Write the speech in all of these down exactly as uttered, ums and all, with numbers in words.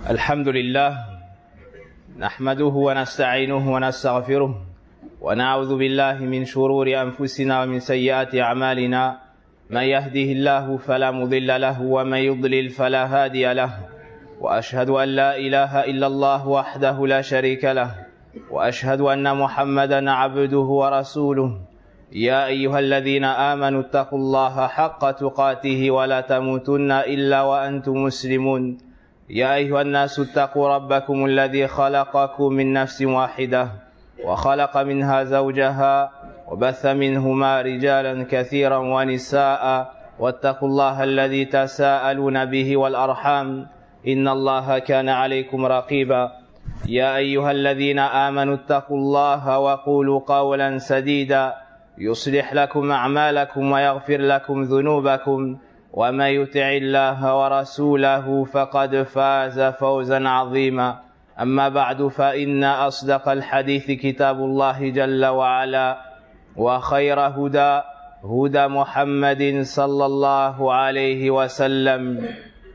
الحمد لله نحمده ونستعينه ونستغفره ونعوذ بالله من شرور أنفسنا ومن سيئات أعمالنا. من يهده الله فلا مضل له ومن يضلل فلا هادي له، وأشهد أن لا إله إلا الله وحده لا شريك له، وأشهد أن محمدا عبده ورسوله. يا أيها الذين آمنوا اتقوا الله حق تقاته ولا تموتن إلا وأنتم مسلمون. يا أيها الناس اتقوا ربكم الذي خلقكم من نفس واحدة وخلق منها زوجها وبث منهما رجالا كثيرا ونساء، واتقوا الله الذي تساءلون به والأرحام إن الله كان عليكم رقيبا. يا أيها الذين آمنوا اتقوا الله وقولوا قولا سديدا يصلح لكم أعمالكم ويغفر لكم ذنوبكم، ومن يطع الله ورسوله فقد فاز فوزا عظيما. أما بعد، فإن أصدق الحديث كتاب الله جل وعلا، وخير هدى هدى محمد صلى الله عليه وسلم،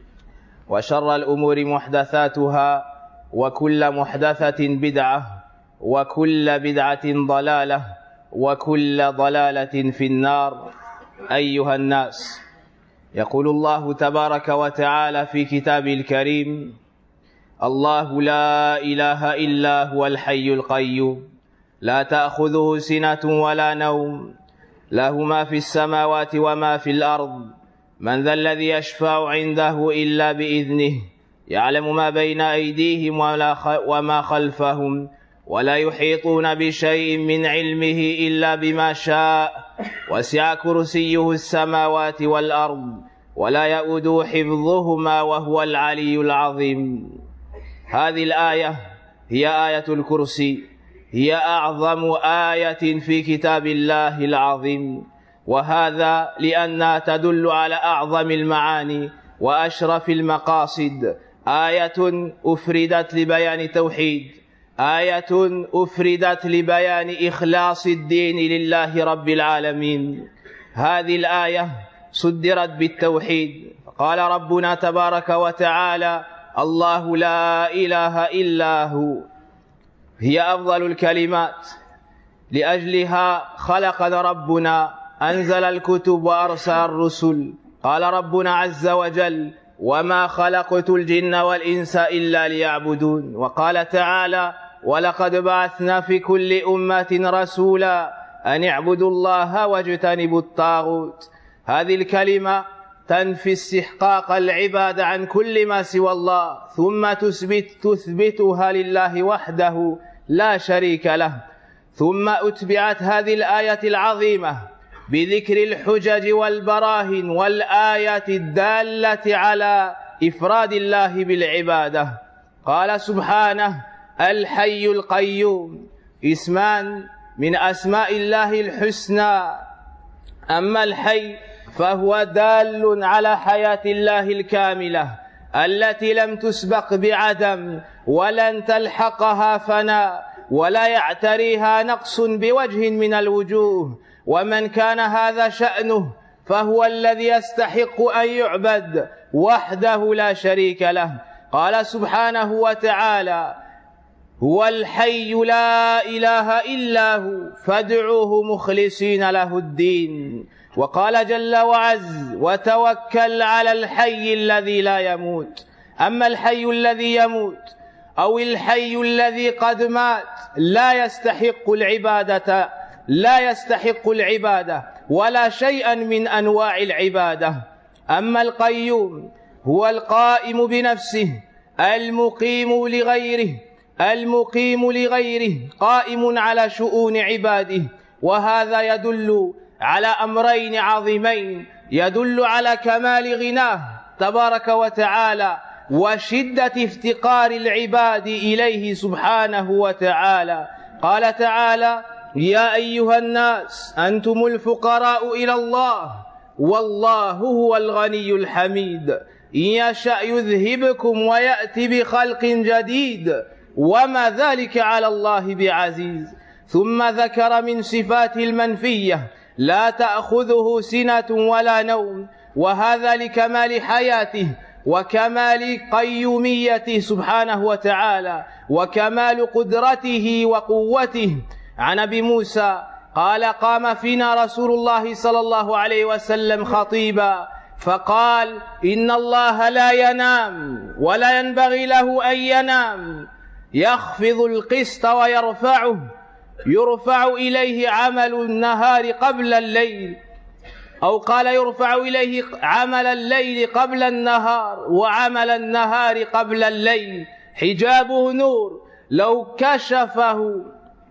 وشر الأمور محدثاتها، وكل محدثة بدعة، وكل بدعة ضلالة، وكل ضلالة في النار. أيها الناس، يقول الله تبارك وتعالى في كتابه الكريم: الله لا إله إلا هو الحي القيوم لا تأخذه سنة ولا نوم له ما في السماوات وما في الأرض من ذا الذي يشفع عنده إلا بإذنه يعلم ما بين أيديهم وما خلفهم ولا يحيطون بشيء من علمه إلا بما شاء وسع كرسيه السماوات والأرض ولا يؤوده حفظهما وهو العلي العظيم. هذه الآية هي آية الكرسي، هي أعظم آية في كتاب الله العظيم، وهذا لأنها تدل على أعظم المعاني وأشرف المقاصد. آية أفردت لبيان التوحيد، آية أفردت لبيان إخلاص الدين لله رب العالمين. هذه الآية صدرت بالتوحيد، قال ربنا تبارك وتعالى: الله لا إله إلا هو. هي أفضل الكلمات، لأجلها خلقنا ربنا، أنزل الكتب وأرسل الرسل. قال ربنا عز وجل: وما خلقت الجن والإنس إلا ليعبدون. وقال تعالى: ولقد بعثنا في كل أمة رسولا أن اعبدوا الله واجتنبوا الطاغوت. هذه الكلمة تنفي استحقاق العبادة عن كل ما سوى الله، ثم تثبت تثبتها لله وحده لا شريك له. ثم أتبعت هذه الآية العظيمة بذكر الحجج والبراهين والآيات الدالة على إفراد الله بالعبادة. قال سبحانه: الحي القيوم، اسمان من أسماء الله الحسنى. أما الحي فهو دال على حياة الله الكاملة التي لم تسبق بعدم ولن تلحقها فناء ولا يعتريها نقص بوجه من الوجوه. ومن كان هذا شأنه فهو الذي يستحق أن يعبد وحده لا شريك له. قال سبحانه وتعالى: هو الحي لا إله إلا هو فادعوه مخلصين له الدين. وقال جل وعز: وتوكل على الحي الذي لا يموت. أما الحي الذي يموت أو الحي الذي قد مات لا يستحق العبادة لا يستحق العبادة ولا شيئا من أنواع العبادة. أما القيوم هو القائم بنفسه المقيم لغيره المقيم لغيره قائم على شؤون عباده. وهذا يدل على أمرين عظيمين، يدل على كمال غناه تبارك وتعالى وشدة افتقار العباد إليه سبحانه وتعالى. قال تعالى: يا أيها الناس أنتم الفقراء إلى الله والله هو الغني الحميد إن يشأ يذهبكم ويأتي بخلق جديد وما ذلك على الله بعزيز. ثم ذكر من صفات المنفية: لا تأخذه سنة ولا نوم، وهذا لكمال حياته وكمال قيوميته سبحانه وتعالى وكمال قدرته وقوته. عن أبي موسى قال قام فينا رسول الله صلى الله عليه وسلم خطيبا فقال إن الله لا ينام ولا ينبغي له أن ينام، يخفض القسط ويرفعه، يرفع إليه عمل النهار قبل الليل، أو قال يرفع إليه عمل الليل قبل النهار وعمل النهار قبل الليل، حجابه نور لو كشفه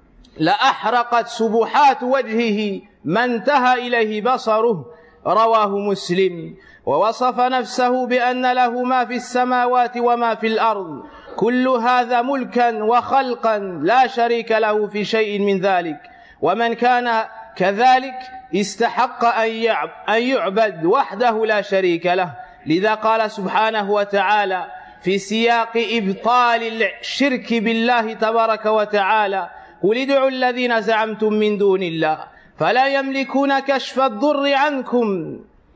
لأحرقت سبحات وجهه ما انتهى إليه بصره. رواه مسلم. ووصف نفسه بأن له ما في السماوات وما في الأرض، كل هذا ملكا وخلقا لا شريك له في شيء من ذلك، ومن كان كذلك استحق أن يعبد وحده لا شريك له. لذا قال سبحانه وتعالى في سياق إبطال الشرك بالله تبارك وتعالى قل ادعوا الذين زعمتم من دون الله فلا يملكون كشف الضر عنكم،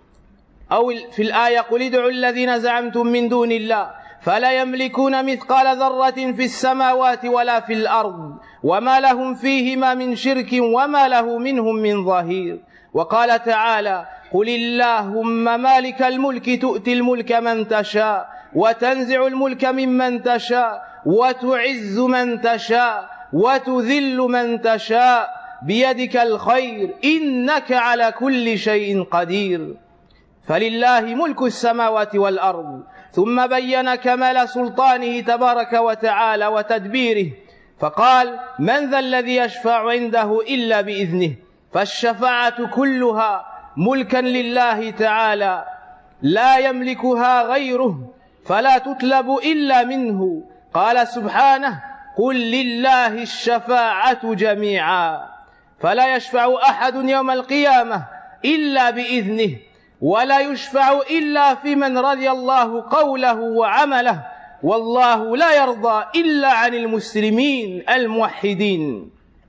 أو في الآية قل ادعوا الذين زعمتم من دون الله فلا يملكون مثقال ذرة في السماوات ولا في الأرض وما لهم فيهما من شرك وما له منهم من ظهير. وقال تعالى قل اللهم مالك الملك تؤتي الملك من تشاء وتنزع الملك ممن تشاء وتعز من تشاء وتذل من تشاء بيدك الخير إنك على كل شيء قدير. فلله ملك السماوات والأرض. ثم بين كمال سلطانه تبارك وتعالى وتدبيره فقال من ذا الذي يشفع عنده إلا بإذنه، فالشفاعة كلها ملكا لله تعالى لا يملكها غيره فلا تطلب إلا منه. قال سبحانه قل لله الشفاعة جميعا، فلا يشفع أحد يوم القيامة إلا بإذنه، ولا يشفع إلا في من رضي الله قوله وعمله، والله لا يرضى إلا عن المسلمين الموحدين.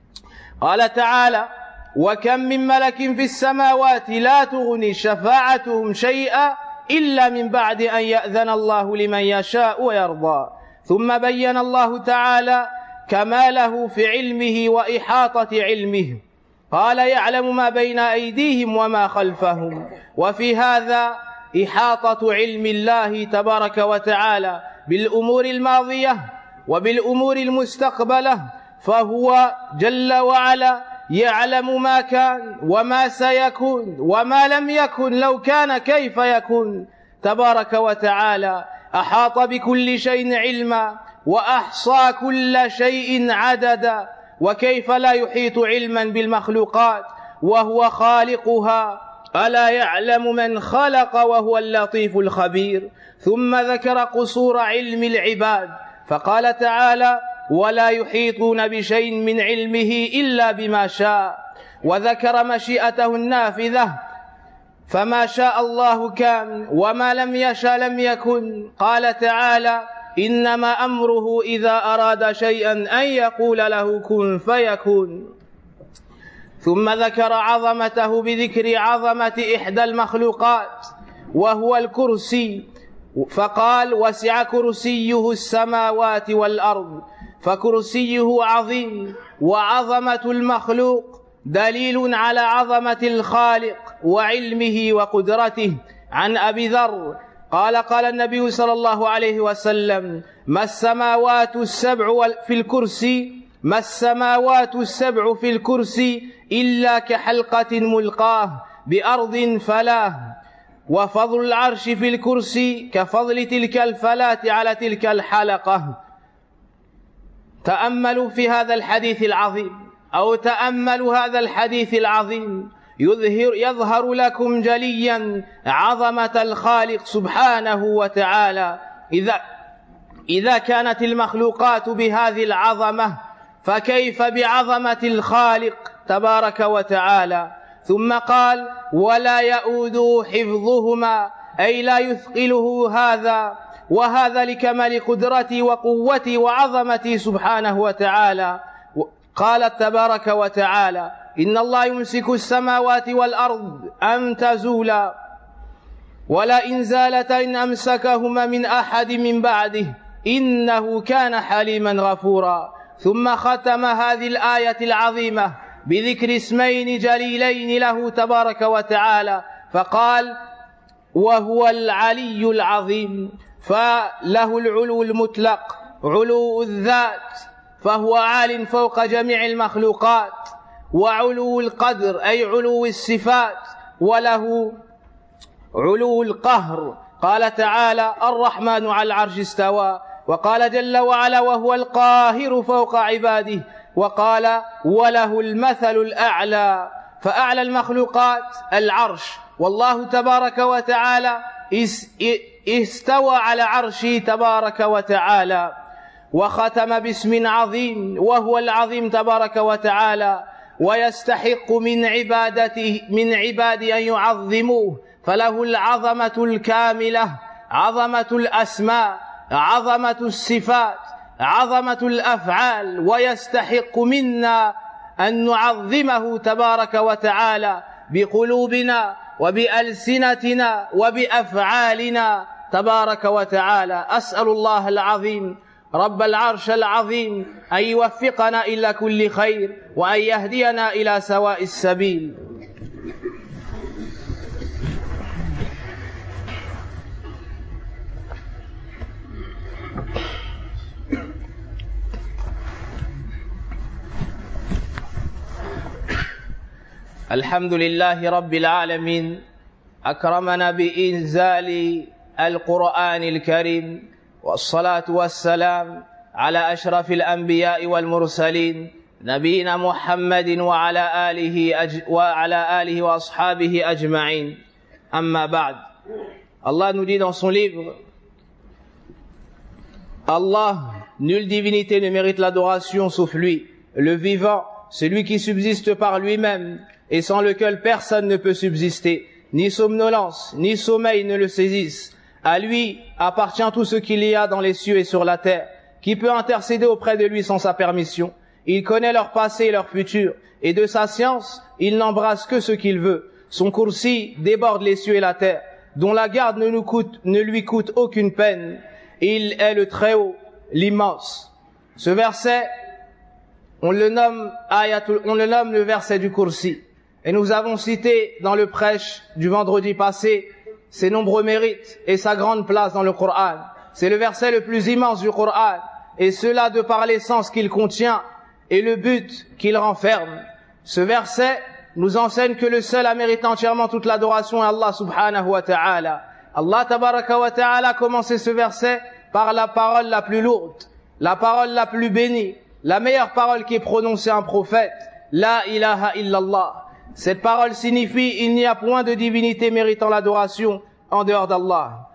قال تعالى وكم من ملك في السماوات لا تغني شفاعتهم شيئا إلا من بعد أن يأذن الله لمن يشاء ويرضى. ثم بين الله تعالى كماله في علمه وإحاطة علمه، قال يعلم ما بين أيديهم وما خلفهم، وفي هذا إحاطة علم الله تبارك وتعالى بالأمور الماضية وبالأمور المستقبلة، فهو جل وعلا يعلم ما كان وما سيكون وما لم يكن لو كان كيف يكون تبارك وتعالى. أحاط بكل شيء علما وأحصى كل شيء عددا، وكيف لا يحيط علما بالمخلوقات وهو خالقها؟ ألا يعلم من خلق وهو اللطيف الخبير. ثم ذكر قصور علم العباد فقال تعالى ولا يحيطون بشيء من علمه إلا بما شاء، وذكر مشيئته النافذة فما شاء الله كان وما لم يشاء لم يكن. قال تعالى إنما أمره إذا أراد شيئا أن يقول له كن فيكون. ثم ذكر عظمته بذكر عظمة إحدى المخلوقات وهو الكرسي، فقال وسع كرسيه السماوات والأرض، فكرسيه عظيم، وعظمة المخلوق دليل على عظمة الخالق وعلمه وقدرته. عن أبي ذر قال قال النبي صلى الله عليه وسلم ما السماوات السبع في الكرسي ما السماوات السبع في الكرسي إلا كحلقة ملقاه بأرض فلاه، وفضل العرش في الكرسي كفضل تلك الفلاة على تلك الحلقة. تأملوا في هذا الحديث العظيم أو تأملوا هذا الحديث العظيم يظهر, يظهر لكم جليا عظمة الخالق سبحانه وتعالى. إذا, إذا كانت المخلوقات بهذه العظمة فكيف بعظمة الخالق تبارك وتعالى؟ ثم قال ولا يؤوده حفظهما، أي لا يثقله هذا وهذا لكمال قدرتي وقوتي وعظمتي سبحانه وتعالى. قال تبارك وتعالى إن الله يمسك السماوات والأرض أن تزولا ولئن زالتا إن أمسكهما من أحد من بعده إنه كان حليما غفورا. ثم ختم هذه الآية العظيمة بذكر اسمين جليلين له تبارك وتعالى، فقال: وهو العلي العظيم، فله العلو المطلق، علو الذات، فهو عال فوق جميع المخلوقات، وعلو القدر أي علو الصفات، وله علو القهر. قال تعالى: الرحمن على العرش استوى. وقال جل وعلا: وهو القاهر فوق عباده. وقال: وله المثل الأعلى. فأعلى المخلوقات العرش، والله تبارك وتعالى استوى على عرشه تبارك وتعالى. وختم باسم عظيم وهو العظيم تبارك وتعالى، ويستحق من عبادته من عباده أن يعظموه، فله العظمة الكاملة، عظمة الأسماء، عظمة الصفات، عظمة الأفعال، ويستحق منا أن نعظمه تبارك وتعالى بقلوبنا وبألسنتنا وبأفعالنا تبارك وتعالى. أسأل الله العظيم رب العرش العظيم أن يوفقنا إلى كل خير وأن يهدينا إلى سواء السبيل. الحمد لله رب العالمين، أكرمنا بإنزال القرآن الكريم، والصلاة والسلام على أشرف الأنبياء والمرسلين نبينا محمد وعلى آله أج... وعلى آله وأصحابه أجمعين. أما بعد. Allah nous dit dans son livre: Allah, nulle divinité ne mérite l'adoration sauf lui, le vivant, celui qui subsiste par lui-même et sans lequel personne ne peut subsister, ni somnolence, ni sommeil ne le saisissent. À lui appartient tout ce qu'il y a dans les cieux et sur la terre. Qui peut intercéder auprès de lui sans sa permission? Il connaît leur passé et leur futur, et de sa science, il n'embrasse que ce qu'il veut. Son coursi déborde les cieux et la terre, dont la garde ne, nous coûte, ne lui coûte aucune peine. Il est le Très-Haut, l'immense. Ce verset, on le nomme Ayatul, on le nomme le verset du coursi. Et nous avons cité dans le prêche du vendredi passé ses nombreux mérites et sa grande place dans le Coran. C'est le verset le plus immense du Coran, et cela de par l'essence qu'il contient et le but qu'il renferme. Ce verset nous enseigne que le seul à mériter entièrement toute l'adoration est Allah subhanahu wa ta'ala. Allah tabaraka wa ta'ala a commencé ce verset par la parole la plus lourde, la parole la plus bénie, la meilleure parole qui est prononcée à un prophète, La ilaha illallah. Cette parole signifie: il n'y a point de divinité méritant l'adoration en dehors d'Allah.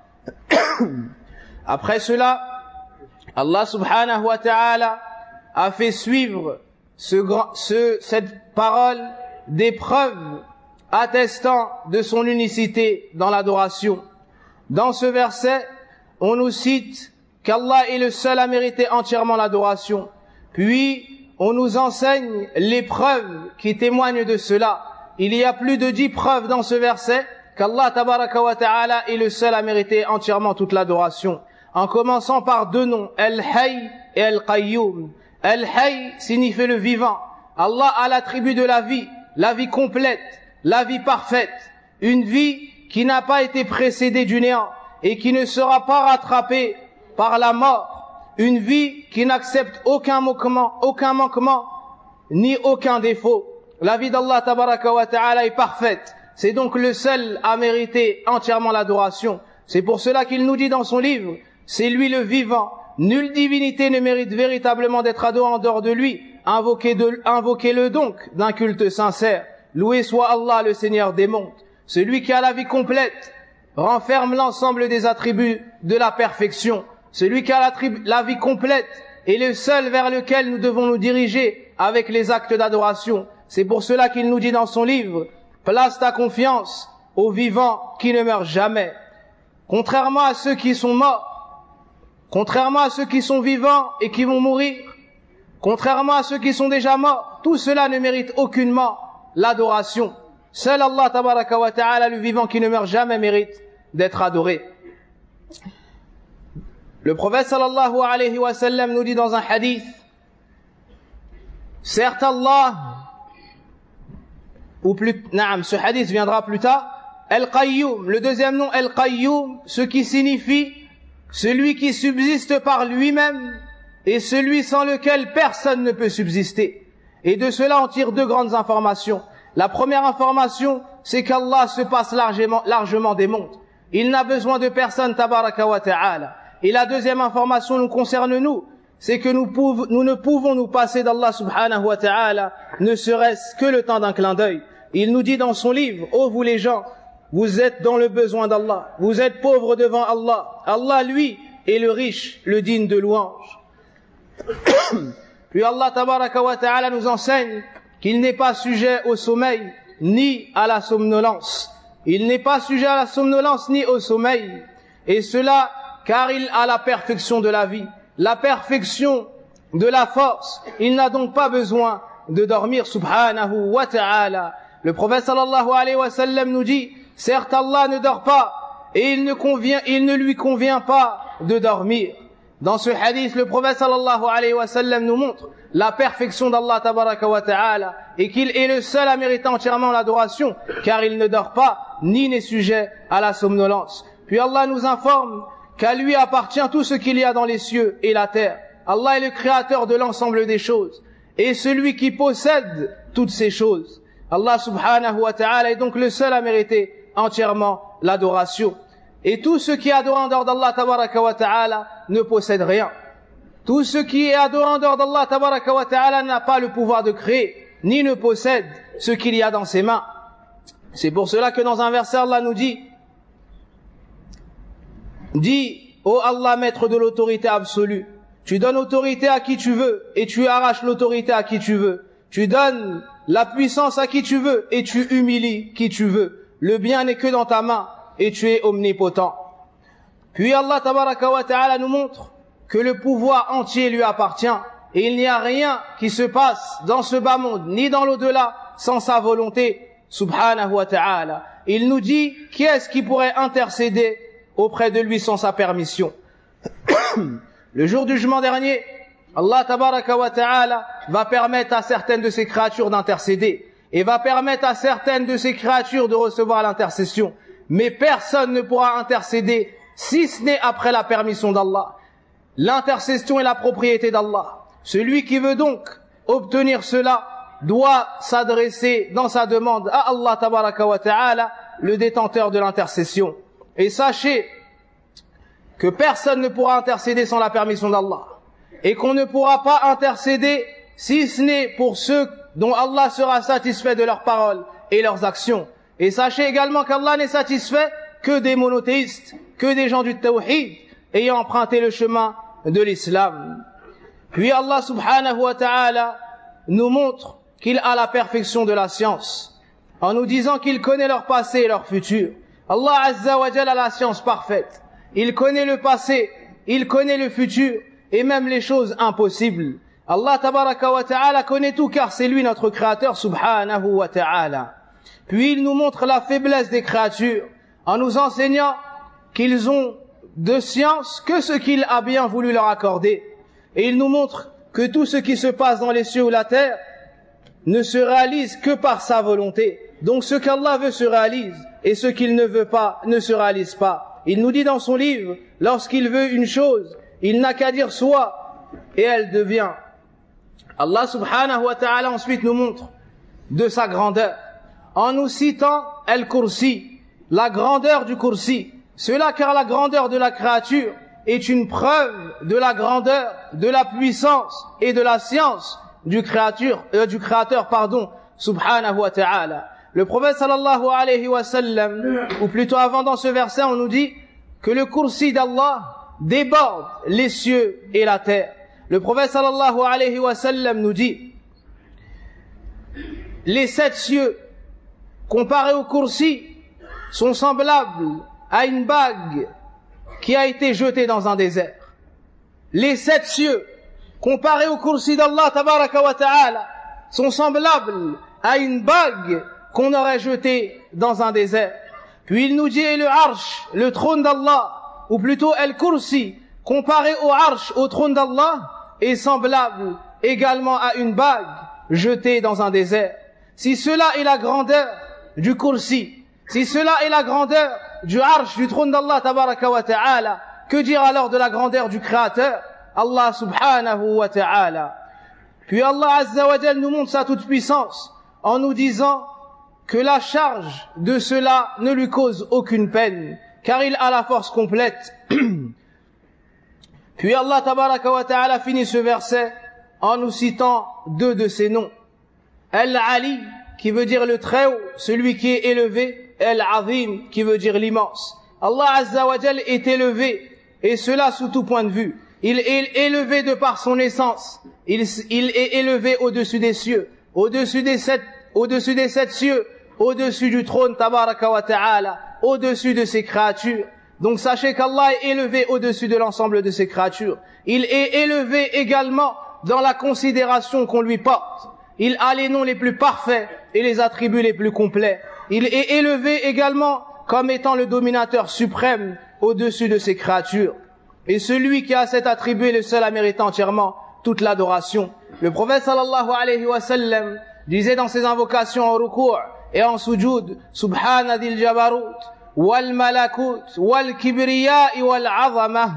Après cela, Allah subhanahu wa ta'ala a fait suivre ce, ce, cette parole des preuves attestant de son unicité dans l'adoration. Dans ce verset, on nous cite qu'Allah est le seul à mériter entièrement l'adoration. Puis, on nous enseigne les preuves qui témoignent de cela. Il y a plus de dix preuves dans ce verset qu'Allah tabaraka wa ta'ala est le seul à mériter entièrement toute l'adoration. En commençant par deux noms, Al-Hayy et Al-Qayyum. Al-Hayy signifie le vivant. Allah a l'attribut de la vie, la vie complète, la vie parfaite. Une vie qui n'a pas été précédée du néant et qui ne sera pas rattrapée par la mort. Une vie qui n'accepte aucun manquement, aucun manquement, ni aucun défaut. La vie d'Allah tabaraka wa ta'ala est parfaite. C'est donc le seul à mériter entièrement l'adoration. C'est pour cela qu'il nous dit dans son livre: c'est lui le vivant. Nulle divinité ne mérite véritablement d'être adorée en dehors de lui. Invoquez-le invoquez donc d'un culte sincère. Loué soit Allah, le Seigneur des mondes. Celui qui a la vie complète, renferme l'ensemble des attributs de la perfection. Celui qui a la, la vie complète est le seul vers lequel nous devons nous diriger avec les actes d'adoration. C'est pour cela qu'il nous dit dans son livre: place ta confiance aux vivants qui ne meurent jamais. Contrairement à ceux qui sont morts, contrairement à ceux qui sont vivants et qui vont mourir, contrairement à ceux qui sont déjà morts, tout cela ne mérite aucunement l'adoration. Seul Allah tabaraka wa ta'ala, le vivant qui ne meurt jamais, mérite d'être adoré. Le prophète sallallahu alayhi wa sallam nous dit dans un hadith, certes Allah, ou plus, naam, ce hadith viendra plus tard, Al-Qayyum, le deuxième nom Al-Qayyum, ce qui signifie celui qui subsiste par lui-même et celui sans lequel personne ne peut subsister. Et de cela on tire deux grandes informations. La première information, c'est qu'Allah se passe largement, largement des mondes. Il n'a besoin de personne, tabaraka wa ta'ala. Et la deuxième information nous concerne nous, c'est que nous, pouvons, nous ne pouvons nous passer d'Allah subhanahu wa ta'ala, ne serait-ce que le temps d'un clin d'œil. Il nous dit dans son livre, ô vous les gens, vous êtes dans le besoin d'Allah, vous êtes pauvres devant Allah. Allah, lui, est le riche, le digne de louange. Puis Allah tabaraka wa ta'ala nous enseigne qu'il n'est pas sujet au sommeil, ni à la somnolence. Il n'est pas sujet à la somnolence, ni au sommeil. Et cela, car il a la perfection de la vie, la perfection de la force. Il n'a donc pas besoin de dormir, subhanahu wa ta'ala. Le prophète sallallahu alayhi wa sallam nous dit, certes Allah ne dort pas, et il ne convient, il ne lui convient pas de dormir. Dans ce hadith, le prophète sallallahu alayhi wa sallam nous montre la perfection d'Allah tabaraka wa ta'ala, et qu'il est le seul à mériter entièrement l'adoration, car il ne dort pas, ni n'est sujet à la somnolence. Puis Allah nous informe qu'à lui appartient tout ce qu'il y a dans les cieux et la terre. Allah est le créateur de l'ensemble des choses, et celui qui possède toutes ces choses. Allah subhanahu wa ta'ala est donc le seul à mériter entièrement l'adoration. Et tout ce qui est adoré en dehors d'Allah tabaraka wa ta'ala ne possède rien. Tout ce qui est adoré en dehors d'Allah tabaraka wa ta'ala n'a pas le pouvoir de créer, ni ne possède ce qu'il y a dans ses mains. C'est pour cela que dans un verset Allah nous dit, dis, ô Allah, maître de l'autorité absolue, tu donnes autorité à qui tu veux et tu arraches l'autorité à qui tu veux. Tu donnes la puissance à qui tu veux et tu humilies qui tu veux. Le bien n'est que dans ta main et tu es omnipotent. Puis Allah tabaraka wa ta'ala nous montre que le pouvoir entier lui appartient et il n'y a rien qui se passe dans ce bas monde ni dans l'au-delà sans sa volonté, subhanahu wa ta'ala. Il nous dit qui est-ce qui pourrait intercéder auprès de lui sans sa permission. Le jour du jugement dernier, Allah tabaraka wa ta'ala va permettre à certaines de ses créatures d'intercéder et va permettre à certaines de ses créatures de recevoir l'intercession. Mais personne ne pourra intercéder si ce n'est après la permission d'Allah. L'intercession est la propriété d'Allah. Celui qui veut donc obtenir cela doit s'adresser dans sa demande à Allah tabaraka wa ta'ala, le détenteur de l'intercession. Et sachez que personne ne pourra intercéder sans la permission d'Allah. Et qu'on ne pourra pas intercéder si ce n'est pour ceux dont Allah sera satisfait de leurs paroles et leurs actions. Et sachez également qu'Allah n'est satisfait que des monothéistes, que des gens du tawhid, ayant emprunté le chemin de l'islam. Puis Allah subhanahu wa ta'ala nous montre qu'il a la perfection de la science, en nous disant qu'il connaît leur passé et leur futur. Allah azza wa jalla a la science parfaite. Il connaît le passé, il connaît le futur, et même les choses impossibles. Allah tabaraka wa ta'ala connaît tout car c'est lui notre créateur subhanahu wa ta'ala. Puis il nous montre la faiblesse des créatures en nous enseignant qu'ils ont de science que ce qu'il a bien voulu leur accorder. Et il nous montre que tout ce qui se passe dans les cieux ou la terre ne se réalise que par sa volonté. Donc ce qu'Allah veut se réalise et ce qu'il ne veut pas ne se réalise pas. Il nous dit dans son livre, lorsqu'il veut une chose, il n'a qu'à dire soit et elle devient. Allah subhanahu wa ta'ala ensuite nous montre de sa grandeur en nous citant Al-Kursi, la grandeur du Kursi. Cela car la grandeur de la créature est une preuve de la grandeur, de la puissance et de la science du créature, euh, du créateur, pardon, subhanahu wa ta'ala. Le prophète sallallahu alayhi wa sallam, ou plutôt avant dans ce verset, on nous dit que le Kursi d'Allah déborde les cieux et la terre. Le prophète sallallahu alayhi wa sallam nous dit les sept cieux comparés au Kursi sont semblables à une bague qui a été jetée dans un désert. Les sept cieux comparés au Kursi d'Allah tabaraka wa ta'ala sont semblables à une bague qu'on aurait jetée dans un désert. Puis il nous dit, et le arsh, le trône d'Allah, ou plutôt el-kursi, comparé au arsh, au trône d'Allah, est semblable également à une bague jetée dans un désert. Si cela est la grandeur du kursi, si cela est la grandeur du arsh, du trône d'Allah tabaraka wa ta'ala, que dire alors de la grandeur du Créateur, Allah subhanahu wa ta'ala? Puis Allah azza wa jal nous montre sa toute puissance en nous disant que la charge de cela ne lui cause aucune peine, car il a la force complète. Puis Allah tabaraka wa ta'ala finit ce verset en nous citant deux de ses noms. Al-Ali, qui veut dire le très haut, celui qui est élevé, Al-Azim, qui veut dire l'immense. Allah azza wa jal est élevé, et cela sous tout point de vue. Il est élevé de par son essence. Il, il est élevé au-dessus des cieux, au-dessus des sept, au-dessus des sept cieux, au-dessus du trône, tabaraka wa ta'ala, au-dessus de ses créatures. Donc sachez qu'Allah est élevé au-dessus de l'ensemble de ses créatures. Il est élevé également dans la considération qu'on lui porte. Il a les noms les plus parfaits et les attributs les plus complets. Il est élevé également comme étant le dominateur suprême au-dessus de ses créatures. Et celui qui a cet attribut est le seul à mériter entièrement toute l'adoration. Le prophète sallallahu alayhi wa sallam disait dans ses invocations en ruku' et en sujoud, Subhana dil jabarut, wal malakut, wal kibriya wal azamah.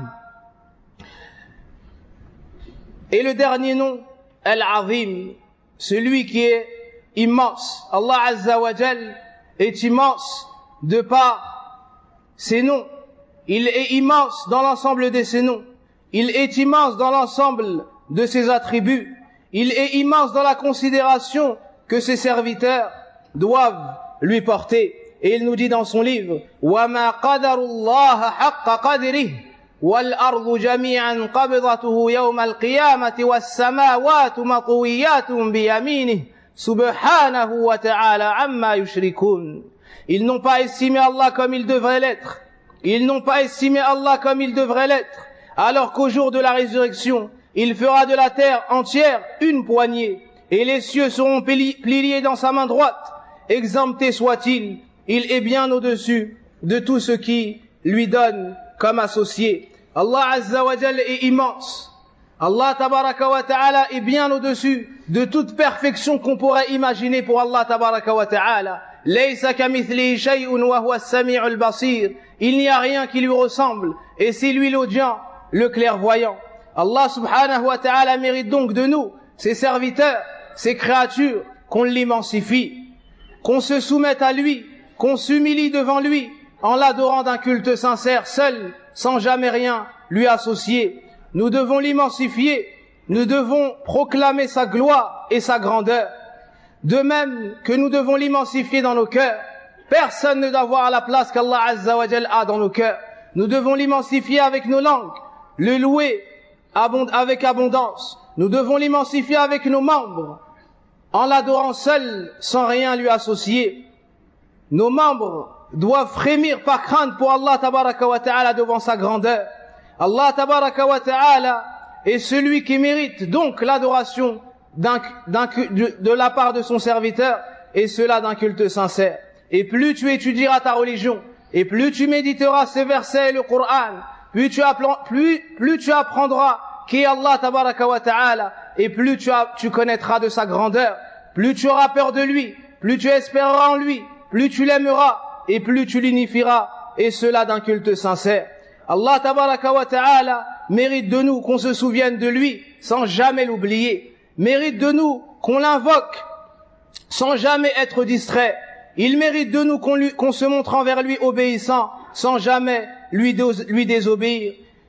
Et le dernier nom, Al-Azim, celui qui est immense. Allah azza wa jal est immense de par ses noms. Il est immense dans l'ensemble de ses noms. Il est immense dans l'ensemble de ses attributs. Il est immense dans la considération que ses serviteurs doivent lui porter. Et il nous dit dans son livre, وَمَا قَدَرُ اللَّهَ حَقَّ قَدْرِهِ وَالْأَرْضُ جَمِيعًا قَبْضَتُهُ يَوْمَ الْقِيَامَةِ وَالسَّمَاوَاتُ مَطْوِيَّاتٌ بِيَمِينِهِ سُبْحَانَهُ وَتَعَالَى عَمَّا يُشْرِكُونَ. Ils n'ont pas estimé Allah comme il devrait l'être. Ils n'ont pas estimé Allah comme il devrait l'être, alors qu'au jour de la résurrection, il fera de la terre entière une poignée, et les cieux seront pliés dans sa main droite. Exempté soit-il, il est bien au-dessus de tout ce qui lui donne comme associé. Allah azza wa jal est immense. Allah tabaraka wa ta'ala est bien au-dessus de toute perfection qu'on pourrait imaginer pour Allah tabaraka wa ta'ala. Laysa kamithlihi shay'un wa huwa as-sami'ul basir. Il n'y a rien qui lui ressemble, et c'est lui l'audient, le clairvoyant. Allah subhanahu wa ta'ala mérite donc de nous, ses serviteurs, ses créatures, qu'on l'immensifie, qu'on se soumette à lui, qu'on s'humilie devant lui, en l'adorant d'un culte sincère, seul, sans jamais rien lui associer. Nous devons l'immensifier, nous devons proclamer sa gloire et sa grandeur. De même que nous devons l'immensifier dans nos cœurs. Personne ne doit voir la place qu'Allah azza wa jal a dans nos cœurs. Nous devons l'immensifier avec nos langues, le louer avec abondance. Nous devons l'immensifier avec nos membres, en l'adorant seul, sans rien lui associer. Nos membres doivent frémir par crainte pour Allah tabaraka wa ta'ala devant sa grandeur. Allah tabaraka wa ta'ala est celui qui mérite donc l'adoration d'un, d'un, de, de la part de son serviteur, et cela d'un culte sincère. Et plus tu étudieras ta religion, et plus tu méditeras ces versets et le Coran, plus tu, plus, plus tu apprendras qui est Allah tabaraka wa ta'ala, et plus tu, as, tu connaîtras de sa grandeur, plus tu auras peur de lui, plus tu espéreras en lui, plus tu l'aimeras, et plus tu l'unifieras, et cela d'un culte sincère. Allah tabaraka wa ta'ala mérite de nous qu'on se souvienne de lui sans jamais l'oublier, mérite de nous qu'on l'invoque sans jamais être distrait. Il mérite de nous qu'on, lui, qu'on se montre envers lui obéissant sans jamais lui, lui désobéir.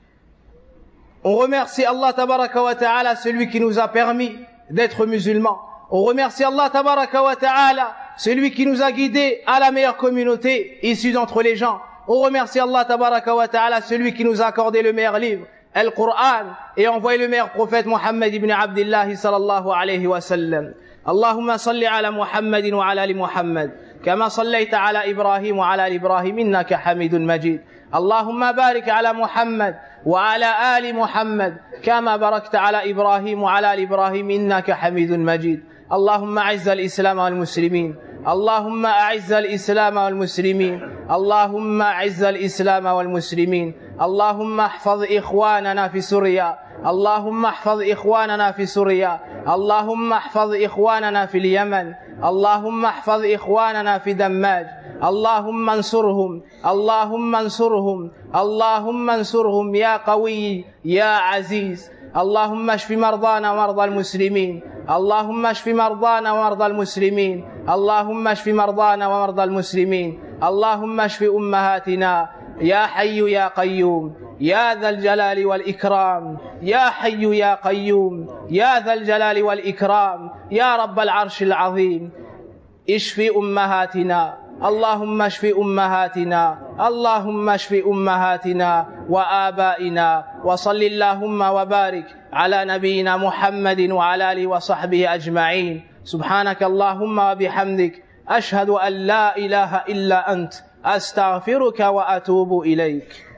On remercie Allah tabaraka wa ta'ala, celui qui nous a permis d'être musulmans. On remercie Allah tabaraka wa ta'ala, celui qui nous a guidés à la meilleure communauté issue d'entre les gens. On remercie Allah tabaraka wa ta'ala, celui qui nous a accordé le meilleur livre, le Coran, et envoyé le meilleur prophète Muhammad ibn Abdullah sallallahu alayhi wa sallam. Allahumma salli ala Muhammadin wa ala ali Muhammad, kama sallaita ala Ibrahim wa ala ali Ibrahim, innaka hamidun majid. Allahumma barik ala Muhammad wa ala ali Muhammad, kama barakta ala Ibrahim wa ala ali Ibrahim, innaka hamidun majid. اللهم أعز الإسلام والمسلمين اللهم أعز الإسلام والمسلمين اللهم أعز الإسلام والمسلمين اللهم احفظ إخواننا في سوريا اللهم احفظ إخواننا في سوريا اللهم احفظ إخواننا في اليمن اللهم احفظ إخواننا في دماج اللهم انصرهم اللهم انصرهم اللهم انصرهم يا قوي يا عزيز اللهم اشف مرضانا ومرضى المسلمين اللهم اشف مرضانا ومرضى المسلمين اللهم اشف مرضانا ومرضى المسلمين اللهم اشف أمهاتنا يا حي يا قيوم يا ذا الجلال والإكرام يا حي يا قيوم يا ذا الجلال والإكرام يا رب العرش العظيم اشف أمهاتنا اللهم اشف أمهاتنا اللهم اشف أمهاتنا وآبائنا وصل اللهم وبارك على نبينا محمد وعلى آله وصحبه أجمعين سبحانك اللهم وبحمدك أشهد أن لا إله إلا أنت أستغفرك وأتوب إليك.